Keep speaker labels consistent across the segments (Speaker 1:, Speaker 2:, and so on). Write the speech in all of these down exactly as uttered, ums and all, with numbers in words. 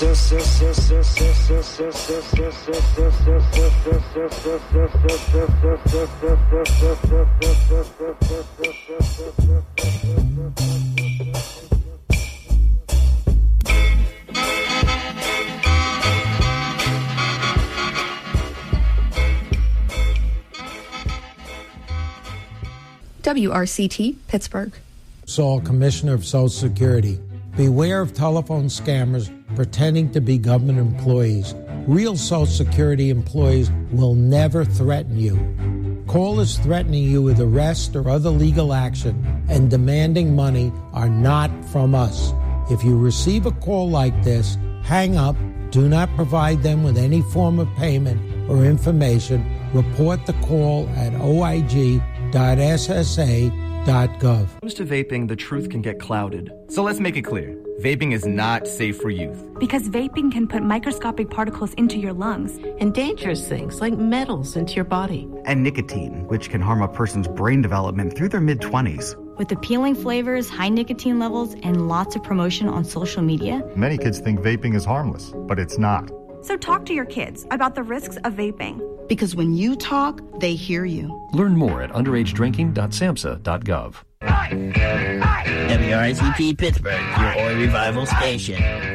Speaker 1: W R C T, Pittsburgh.
Speaker 2: Saul, Commissioner of Social Security. Beware of telephone scammers pretending to be government employees. Real Social Security employees will never threaten you. Callers threatening you with arrest or other legal action and demanding money are not from us. If you receive a call like this, hang up. Do not provide them with any form of payment or information. Report the call at O I G dot S S A dot gov.
Speaker 3: When it comes to vaping, the truth can get clouded. So let's make it clear. Vaping is not safe for youth.
Speaker 4: Because vaping can put microscopic particles into your lungs.
Speaker 5: And dangerous things like metals into your body.
Speaker 6: And nicotine, which can harm a person's brain development through their mid-twenties.
Speaker 4: With appealing flavors, high nicotine levels, and lots of promotion on social media.
Speaker 7: Many kids think vaping is harmless, but it's not.
Speaker 8: So talk to your kids about the risks of vaping.
Speaker 9: Because when you talk, they hear you.
Speaker 10: Learn more at underage drinking dot samhsa dot gov.
Speaker 11: W R C P Pittsburgh, your Oi Revival station.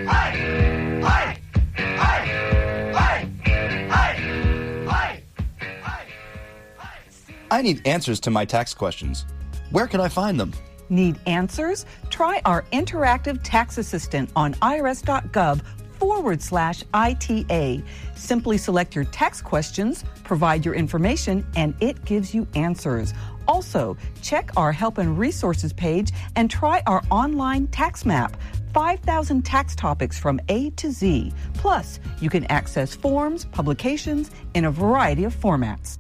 Speaker 12: I need answers to my tax questions. Where can I find them?
Speaker 13: Need answers? Try our interactive tax assistant on irs.gov forward slash ITA. Simply select your tax questions, provide your information, and it gives you answers. Also, check our help and resources page and try our online tax map. five thousand tax topics from A to Z. Plus, you can access forms, publications in a variety of formats.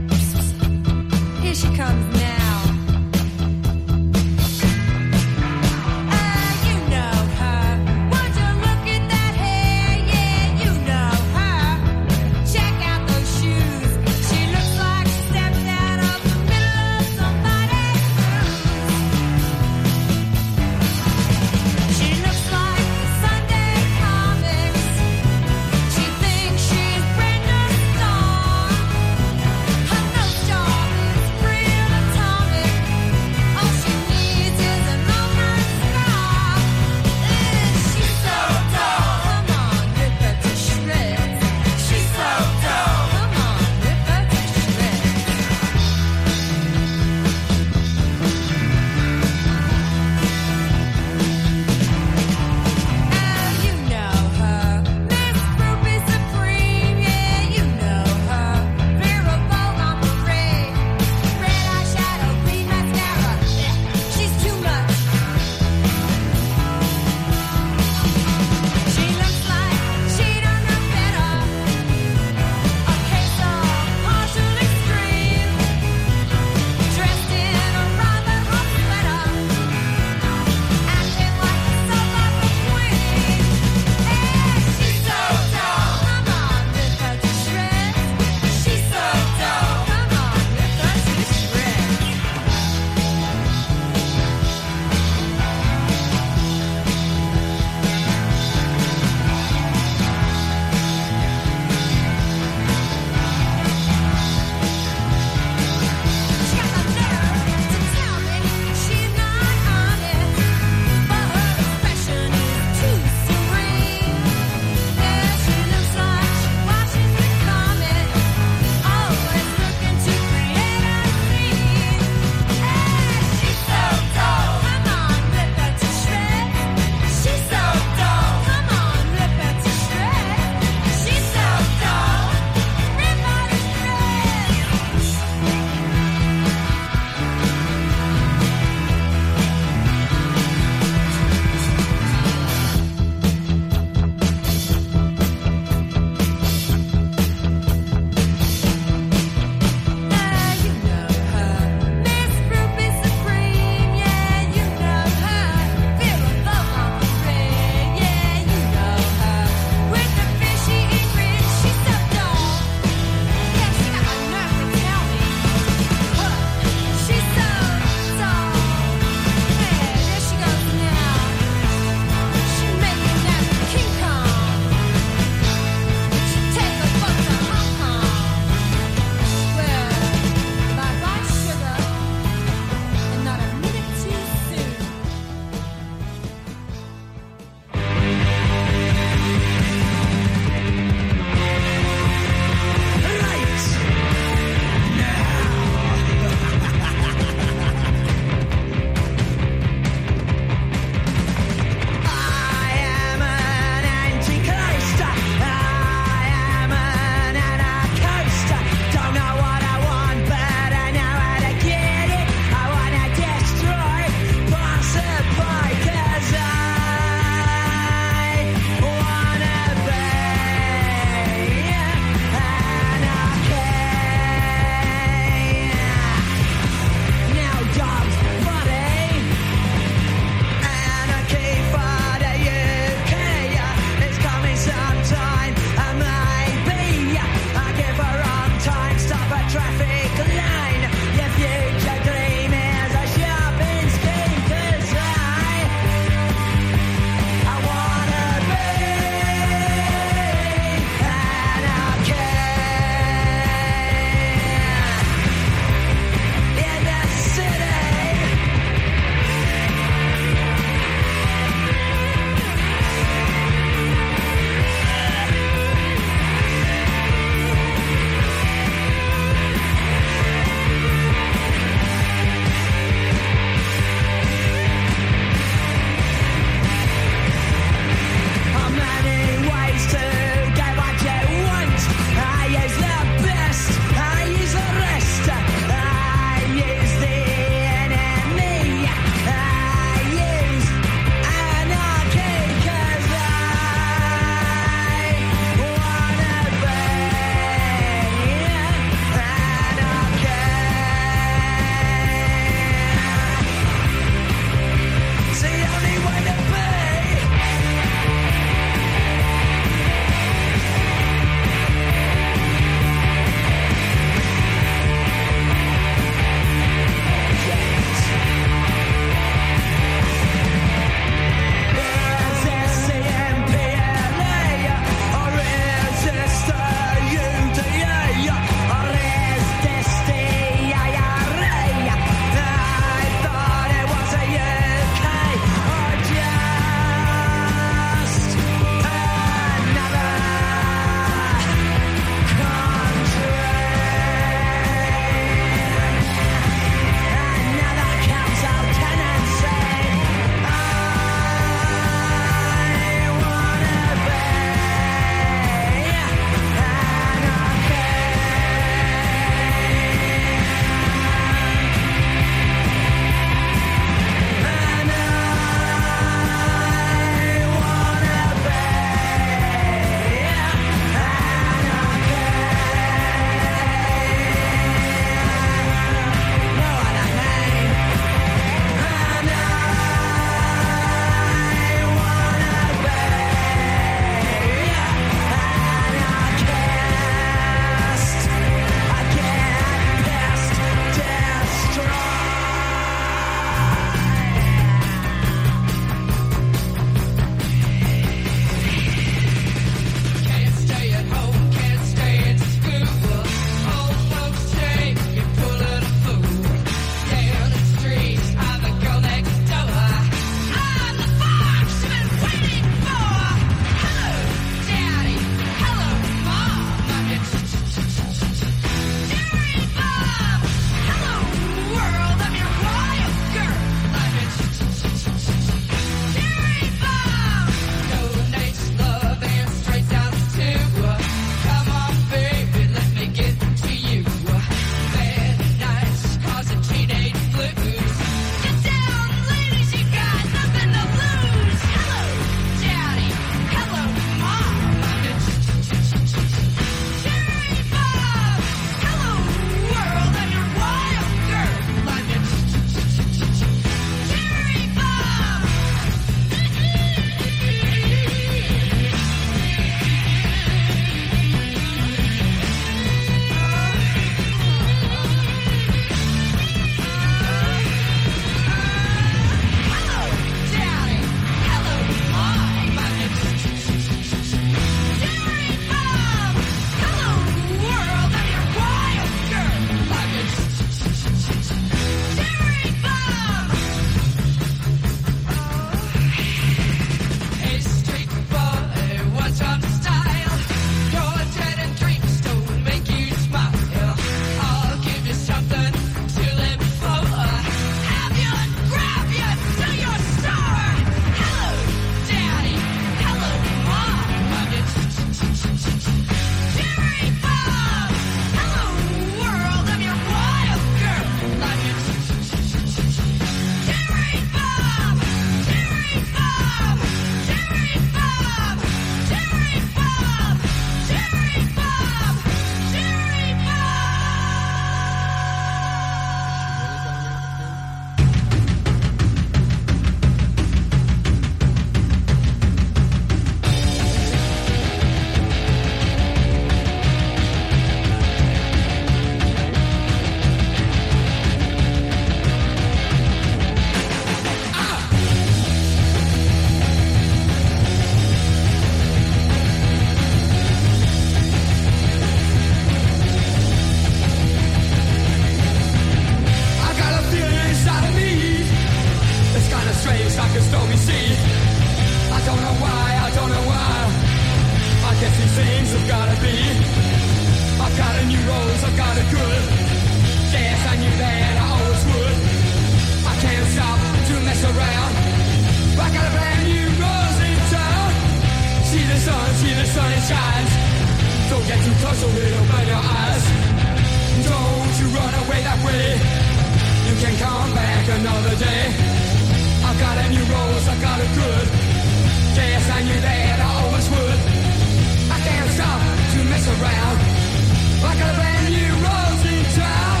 Speaker 14: got it good. Yes, I knew that I always would. I can't stop to mess around. I got a brand new rose in town. See the sun, see the sun, it shines. Don't get too close or it'll burn your eyes. Don't you run away that way. You can come back another day. I've got a new rose, I got it good. Yes, I knew that I always would. I can't stop to mess around. I got a brand new rose in town.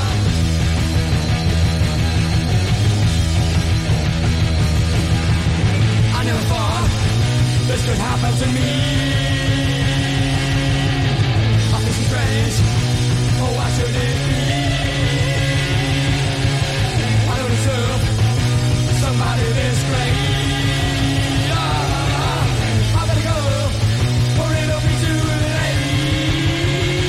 Speaker 14: I never thought this could happen to me. I feel so strange. Oh, why should it be? I don't deserve somebody this great. Oh, I better go, or it'll be too late.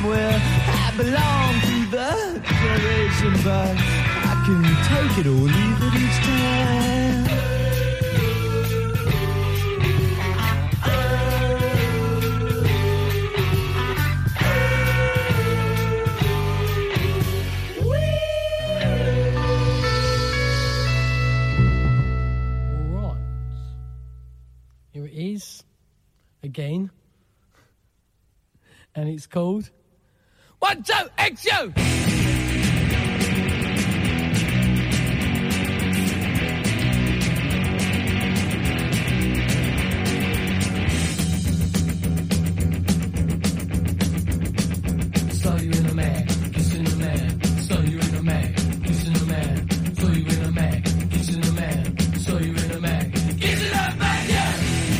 Speaker 14: somewhere. I belong to the generation, but I can take it or leave it each time.
Speaker 15: Is again, and it's called One Two X U. Saw you in a mag, kissing a man. Saw you in a mag, kissing a man. Saw you in a mag, kissing a man. Saw you in a mag, kissing a man. Yeah.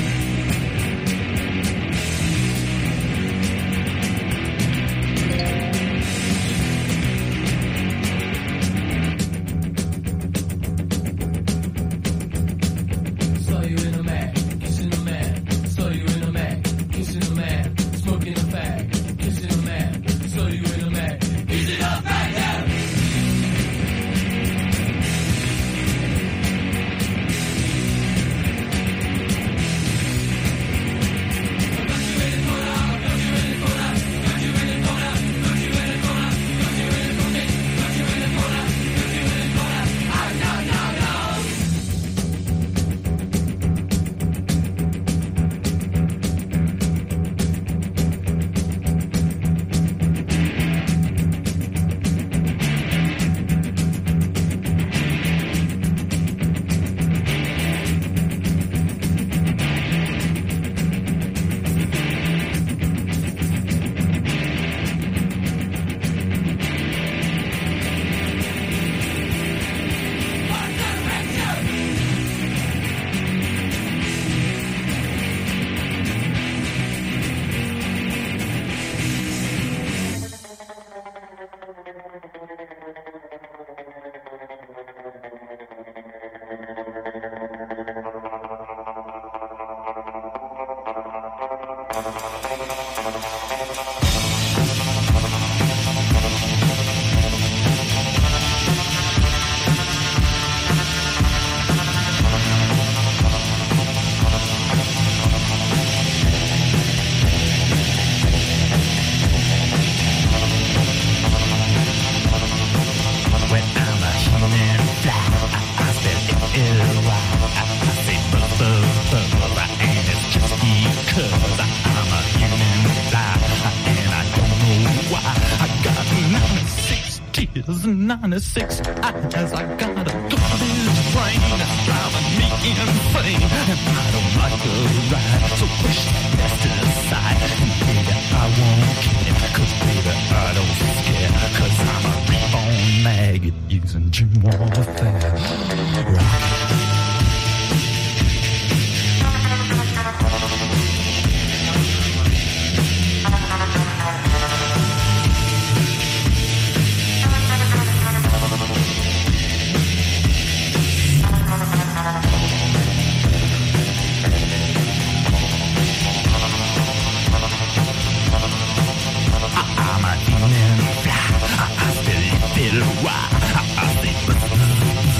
Speaker 16: Six eyes, I got a garbage brain that's driving me insane, and I don't like the ride, so push the best aside, and baby, I won't care, cause baby, I don't scare, cause I'm a reborn maggot using gym warfare. Rock. I'm a demon fly, I still feel why, I, I say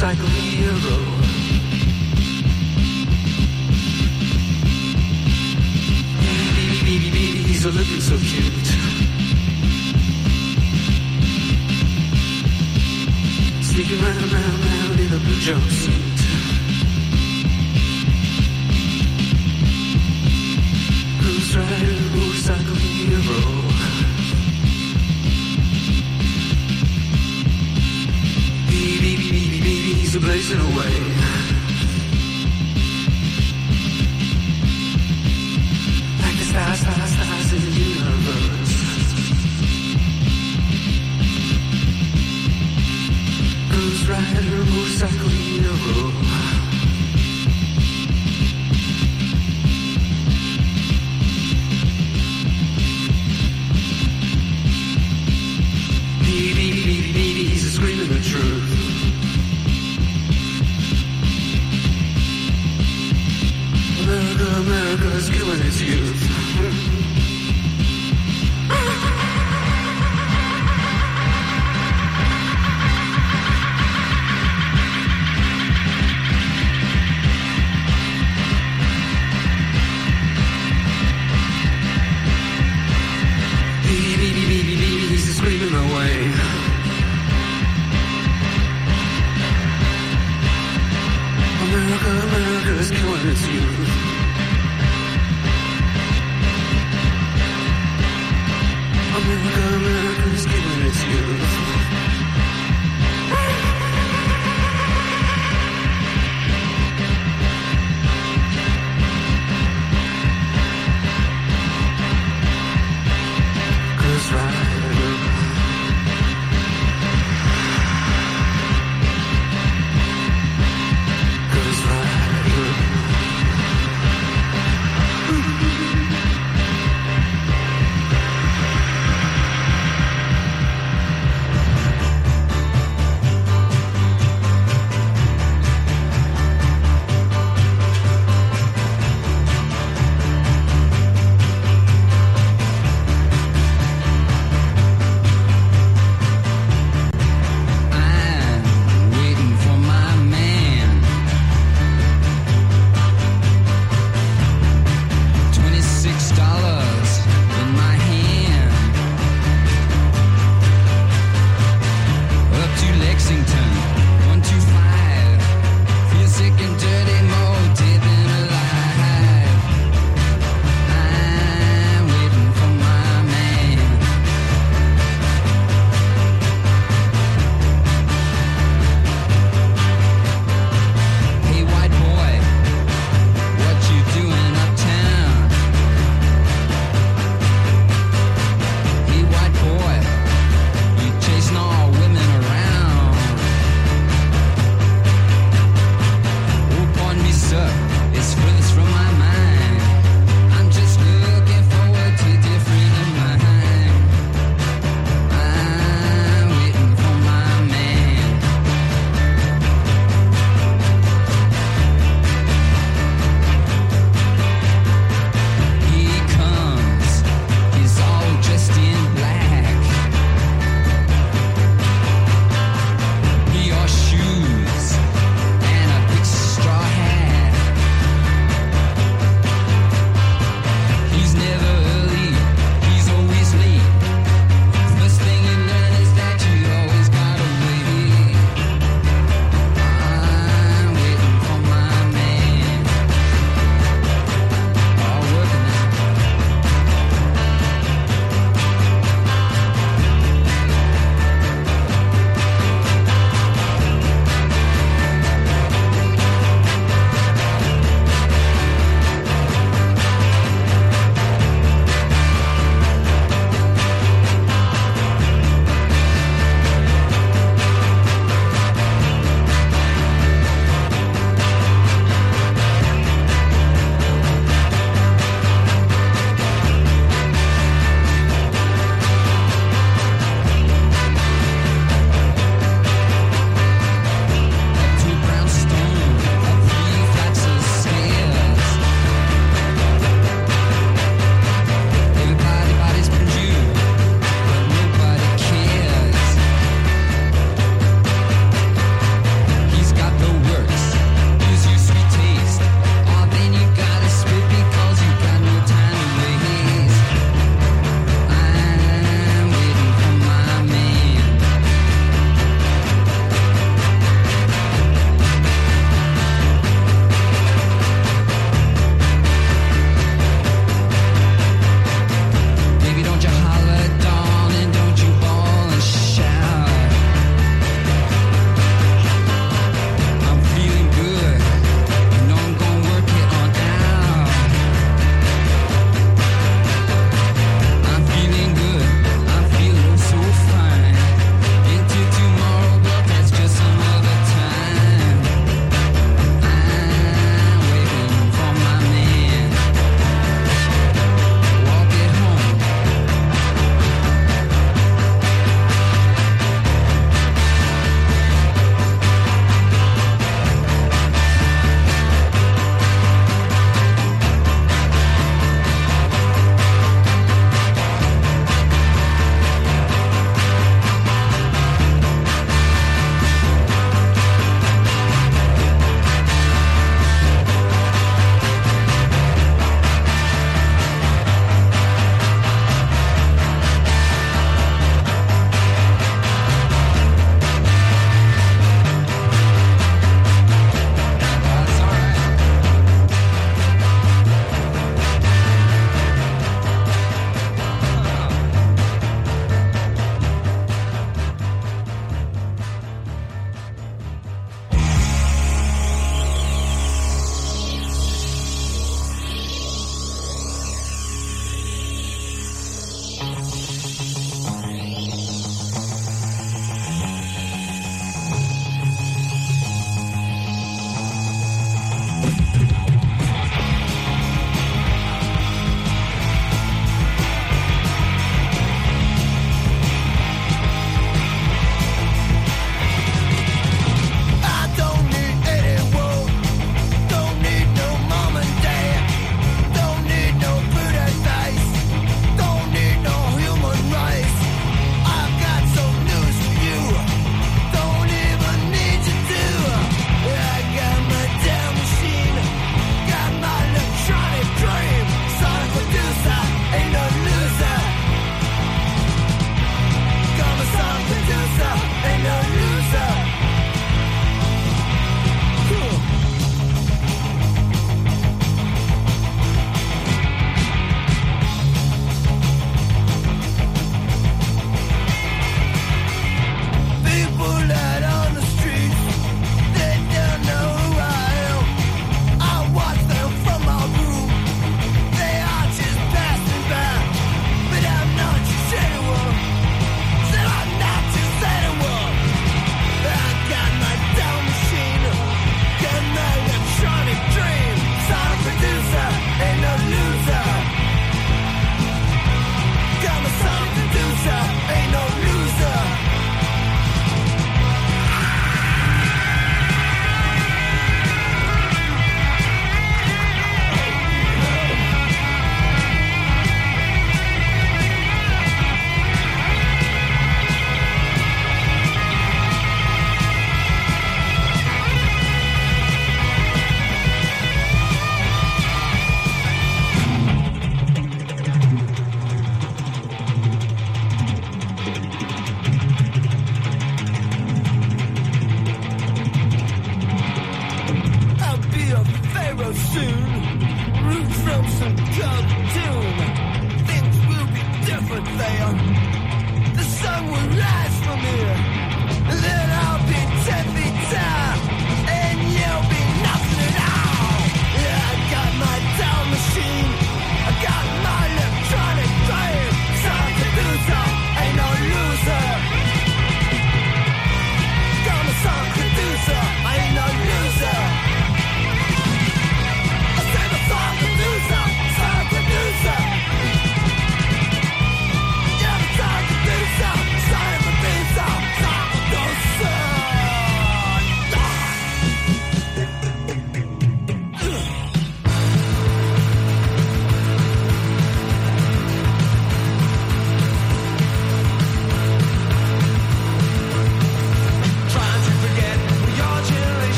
Speaker 14: motorcycle hero. Baby, baby, baby, he's a looking so cute. Sneaking round, round, round in a blue jumpsuit. Ghost rider, motorcycle hero. Baby, baby, baby, baby, he's a blazing away. Like the stars, stars, stars in the universe. Ghost rider, motorcycle hero.